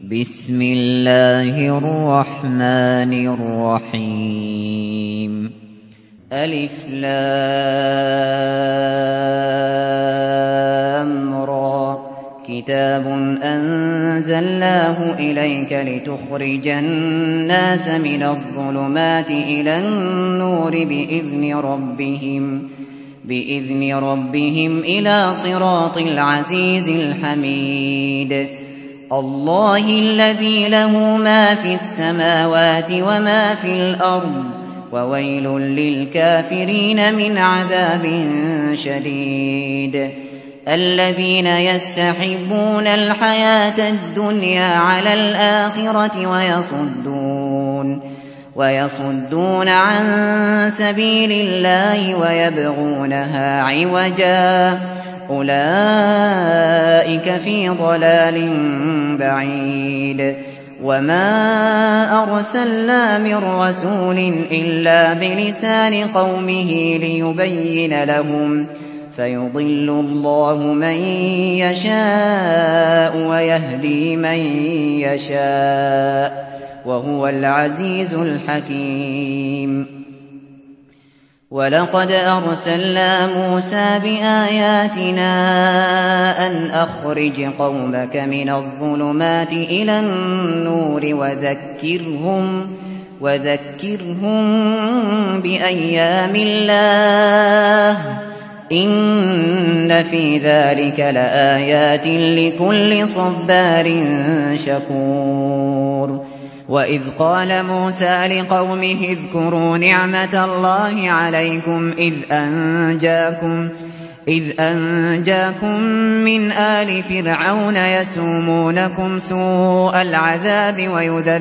بسم الله الرحمن الرحيم ألف لام را كتاب أنزلناه إليك لتخرج الناس من الظلمات إلى النور بإذن ربهم إلى صراط العزيز الحميد الله الذي له ما في السماوات وما في الأرض وويل للكافرين من عذاب شديد الذين يستحبون الحياة الدنيا على الآخرة ويصدون عن سبيل الله ويبغونها عوجا أولئك في ضلال بعيد وما أرسلنا من رسول إلا بلسان قومه ليبين لهم فيضل الله من يشاء ويهدي من يشاء وهو العزيز الحكيم ولقد أرسلنا موسى بآياتنا أن أخرج قومك من الظلمات إلى النور وذكرهم بأيام الله إن في ذلك لآيات لكل صبار شكور وإذ قال موسى لقومه اذكروا نعمة الله عليكم إذ أنجاكم من آل فرعون يسومونكم سوء العذاب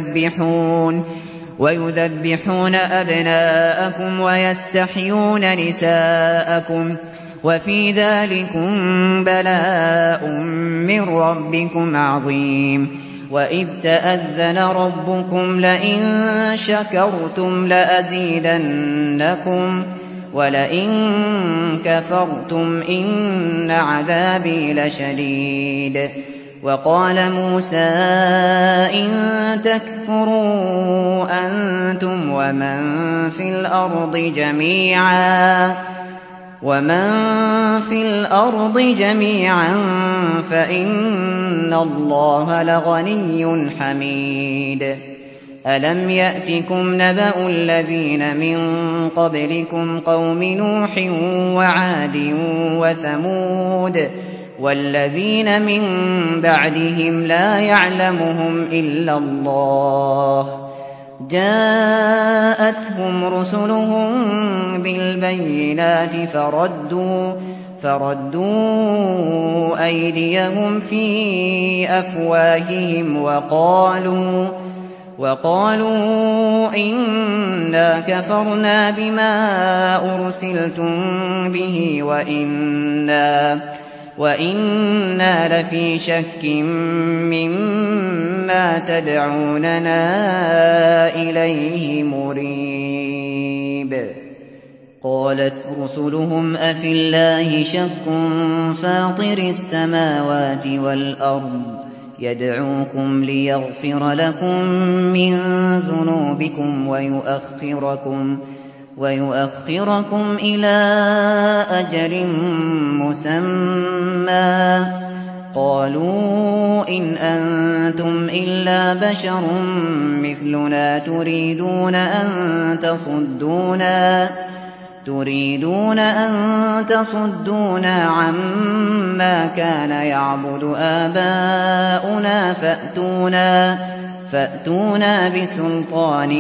ويذبحون أبناءكم ويستحيون نساءكم وفي ذلكم بلاء من ربكم عظيم وإذ تأذن ربكم لئن شكرتم لأزيدنكم ولئن كفرتم إن عذابي لشديد وقال موسى إن تكفروا أنتم ومن في الأرض جميعا فإن الله لغني حميد ألم يأتكم نبأ الذين من قبلكم قوم نوح وعاد وثمود والذين من بعدهم لا يعلمهم إلا الله جاءتهم رسلهم بالبينات فردوا أيديهم في أفواههم وقالوا إنا كفرنا بما أرسلتم به وإنا لفي شك مما تدعوننا إليه مريب قالت رسلهم أفي الله شك فاطر السماوات والأرض يدعوكم ليغفر لكم من ذنوبكم ويؤخركم إلى أجل مسمى قالوا إن أنتم إلا بشر مثلنا تريدون أن تصدونا عما كان يعبد آباؤنا فأتونا بسلطان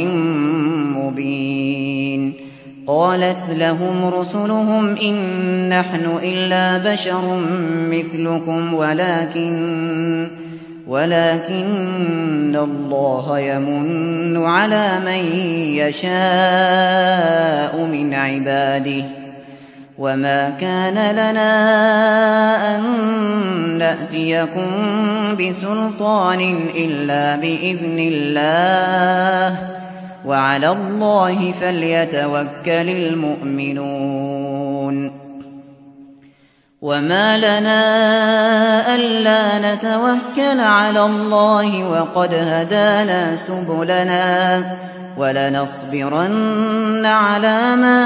مبين قالت لهم رسلهم إن نحن إلا بشر مثلكم ولكن الله يمن على من يشاء من عباده وما كان لنا أن نأتيكم بسلطان إلا بإذن الله وعلى الله فليتوكل المؤمنون وما لنا ألا نتوكل على الله وقد هدانا سبلنا ولنصبرن على ما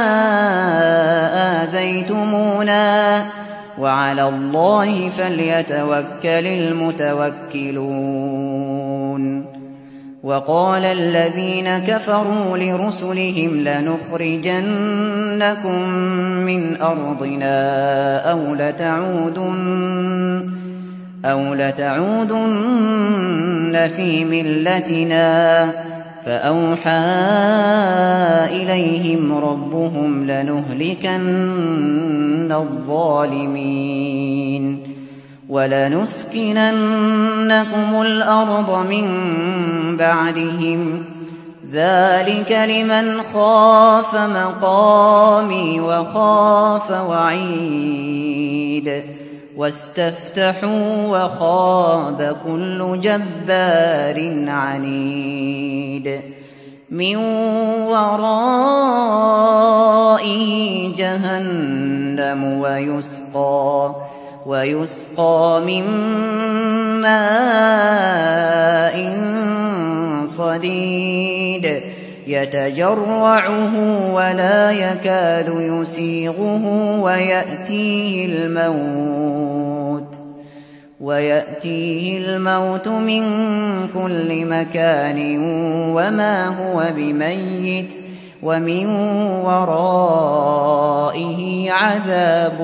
آذيتمونا وعلى الله فليتوكل المتوكلون. وقال الذين كفروا لرسلهم لنخرجنكم من أرضنا أو لتعودن في ملتنا فأوحى إليهم ربهم لنهلكن الظالمين ولنسكننكم الأرض من بعدهم ذلك لمن خاف مقامي وخاف وعيد واستفتحوا وخاب كل جبار عنيد من ورائه جهنم ويسقى من ماء صديد يتجرعه ولا يكاد يسيغه ويأتيه الموت من كل مكان وما هو بميت ومن ورائه عذاب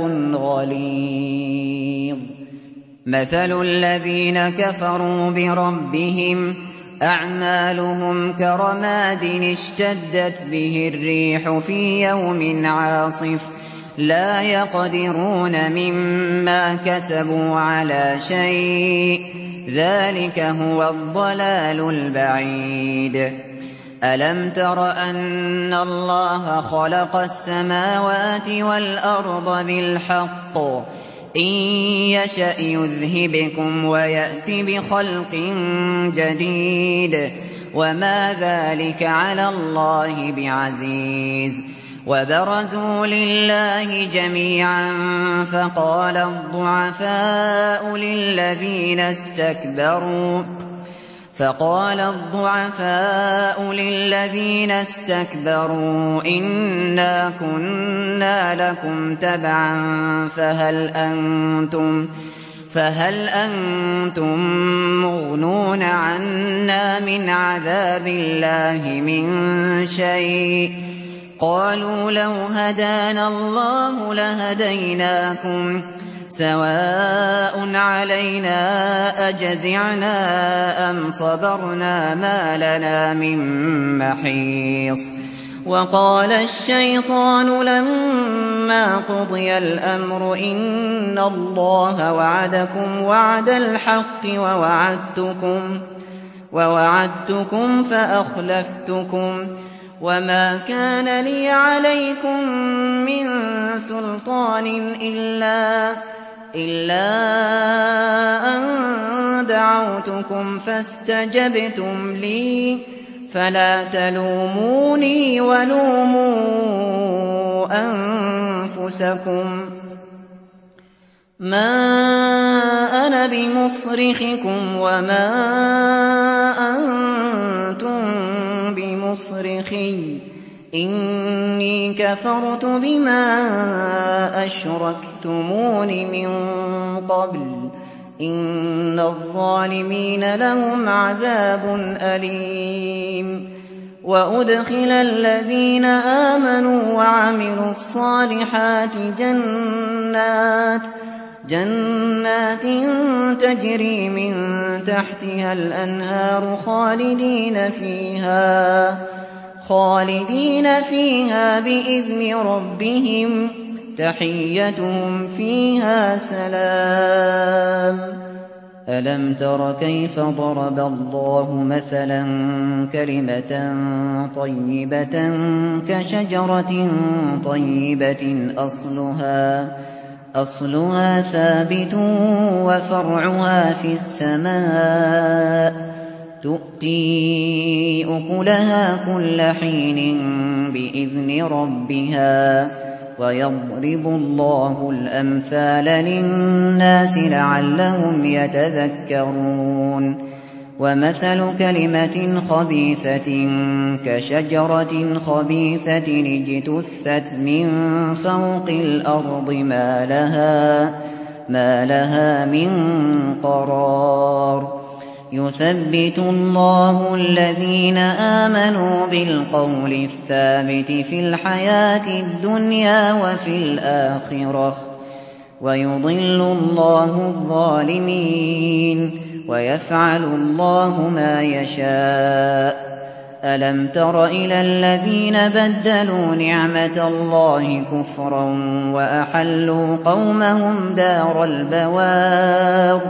غليظ. مثل الذين كفروا بربهم أعمالهم كرماد اشتدت به الريح في يوم عاصف لا يقدرون مما كسبوا على شيء ذلك هو الضلال البعيد. ألم تر أن الله خلق السماوات والأرض بالحق إن يشأ يذهبكم ويأت بخلق جديد وما ذلك على الله بعزيز. وبرزوا لله جميعا فقال الضعفاء للذين استكبروا إنا كنا لكم تبعا فهل أنتم مغنون عنا من عذاب الله من شيء قالوا لو هدانا الله لهديناكم سواء علينا أجزعنا أم صبرنا ما لنا من محيص. وقال الشيطان لما قضي الأمر إن الله وعدكم وعد الحق ووعدتكم فأخلفتكم وما كان لي عليكم من سلطان إلا أن دعوتكم فاستجبتم لي فلا تلوموني ولوموا أنفسكم ما أنا بمصرخكم وما أنتم بمصرخي إني كفرت بما أشركتمون من قبل إن الظالمين لهم عذاب أليم. وأدخل الذين آمنوا وعملوا الصالحات جنات تجري من تحتها الأنهار خالدين فيها بإذن ربهم تحيتهم فيها سلام. ألم تر كيف ضرب الله مثلا كلمة طيبة كشجرة طيبة أصلها ثابت وفرعها في السماء تؤتي أكلها كل حين بإذن ربها ويضرب الله الأمثال للناس لعلهم يتذكرون ومثل كلمة خبيثة كشجرة خبيثة اجتثت من فوق الأرض ما لها من قرار يثبت الله الذين آمنوا بالقول الثابت في الحياة الدنيا وفي الآخرة ويضل الله الظالمين ويفعل الله ما يشاء ألم تر إلى الذين بدلوا نعمة الله كفرا وأحلوا قومهم دار البوار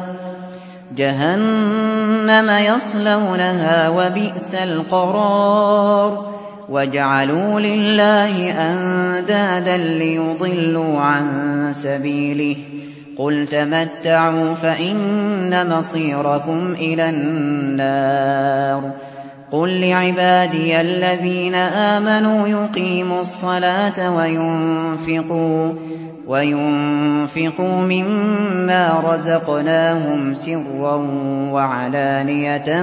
جهنم يصلونها وبئس القرار وجعلوا لله أندادا ليضلوا عن سبيله قل تمتعوا فإن مصيركم إلى النار قل لعبادي الذين آمنوا يقيموا الصلاة وينفقوا مما رزقناهم سرا وعلانية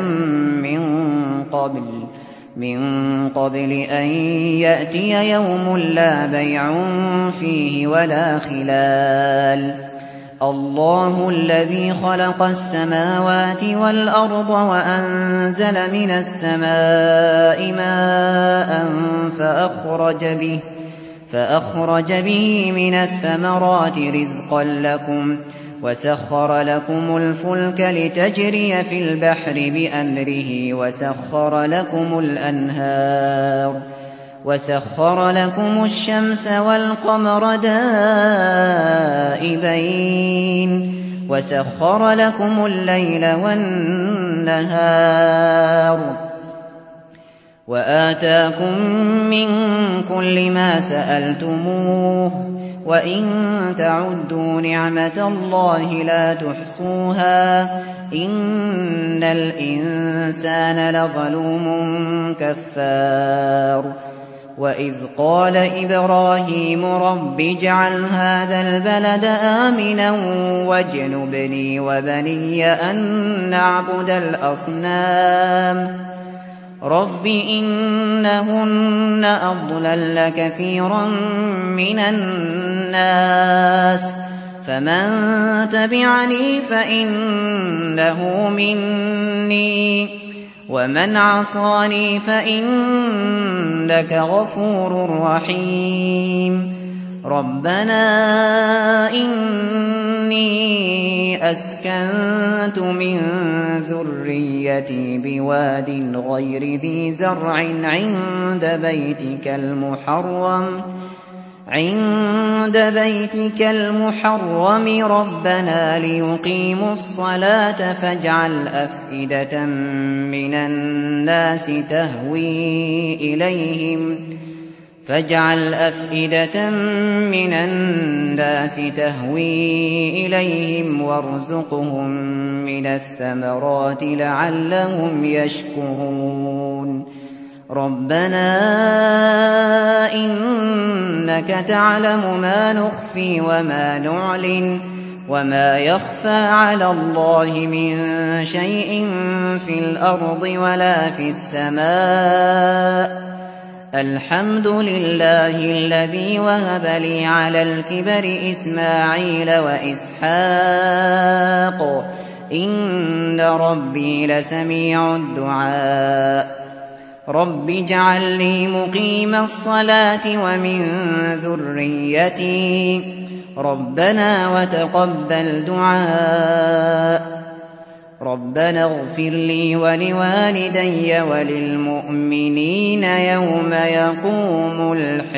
من قبل أن يأتي يوم لا بيع فيه ولا خلال الله الذي خلق السماوات والأرض وأنزل من السماء ماء فأخرج به من الثمرات رزقا لكم وسخر لكم الفلك لتجري في البحر بأمره وسخر لكم الأنهار وسخر لكم الشمس والقمر دائبين وسخر لكم الليل والنهار وآتاكم من كل ما سألتموه وإن تعدوا نعمة الله لا تحصوها إن الإنسان لظلوم كفار وإذ قال إبراهيم رب اجعل هذا البلد آمنا واجنبني وبني أن نعبد الأصنام رب إنهن أضللن كثيرا من الناس فمن تبعني فإنه مني ومن عصاني فإنك غفور رحيم ربنا إني أسكنت من ذريتي بواد غير ذي زرع عند بيتك المحرم ربنا ليقيموا الصلاة فاجعل أفئدة من الناس تهوي إليهم وارزقهم من الثمرات لعلهم يشكرون ربنا إنك تعلم ما نخفي وما نعلن وما يخفى على الله من شيء في الأرض ولا في السماء الحمد لله الذي وهب لي على الكبر إسماعيل وإسحاق إن ربي لسميع الدعاء رب اجعل لي مقيم الصلاة ومن ذريتي ربنا وتقبل دعاء ربنا اغفر لي ولوالدي وللمؤمنين يوم يقوم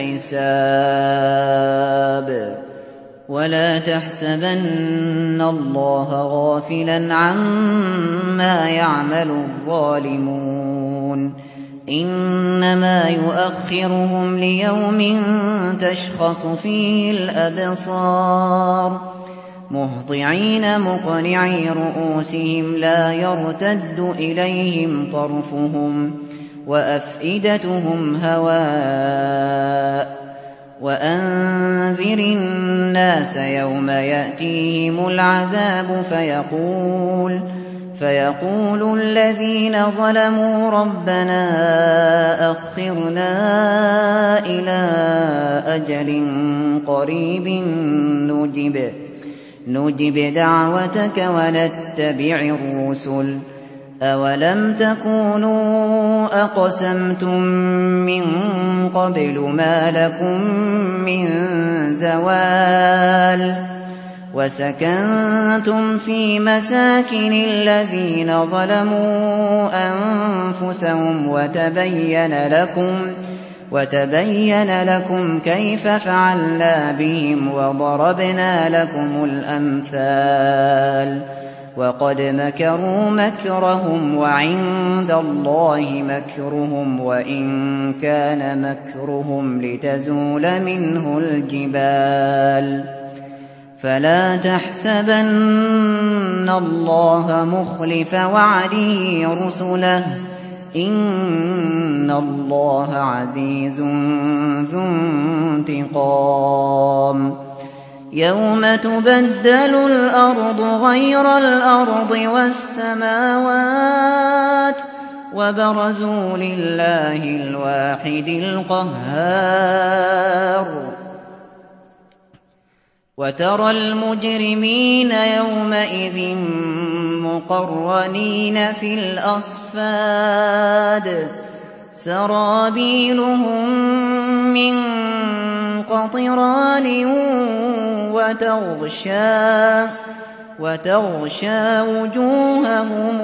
الحساب ولا تحسبن الله غافلا عما يعمل الظالمون إنما يؤخرهم ليوم تشخص فيه الأبصار مهطعين مقنعي رؤوسهم لا يرتد إليهم طرفهم وأفئدتهم هواء وأنذر الناس يوم يأتيهم العذاب فيقول الذين ظلموا ربنا أخرنا إلى أجل قريب نجب دعوتك ونتبع الرسل أولم تكونوا أقسمتم من قبل ما لكم من زوال وسكنتم في مساكن الذين ظلموا أنفسهم وتبين لكم كيف فعلنا بهم وضربنا لكم الأمثال وقد مكروا مكرهم وعند الله مكرهم وإن كان مكرهم لتزول منه الجبال فلا تحسبن الله مخلف وعده رسله إن الله عزيز ذو انتقام يوم تبدل الأرض غير الأرض والسماوات وبرزوا لله الواحد القهار وترى المجرمين يومئذ مقرنين في الأصفاد سرابيلهم من قطران وتغشى وجوههم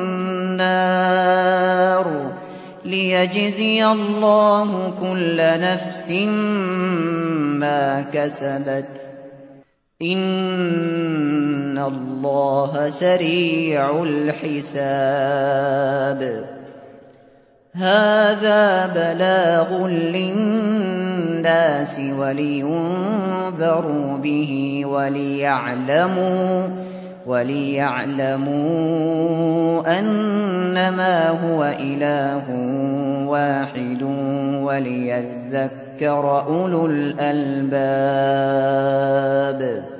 النار ليجزي الله كل نفس ما كسبت إن الله سريع الحساب هذا بلاغ للناس ولينذروا به وليعلموا أنما هو إله واحد وليذكر أولو الألباب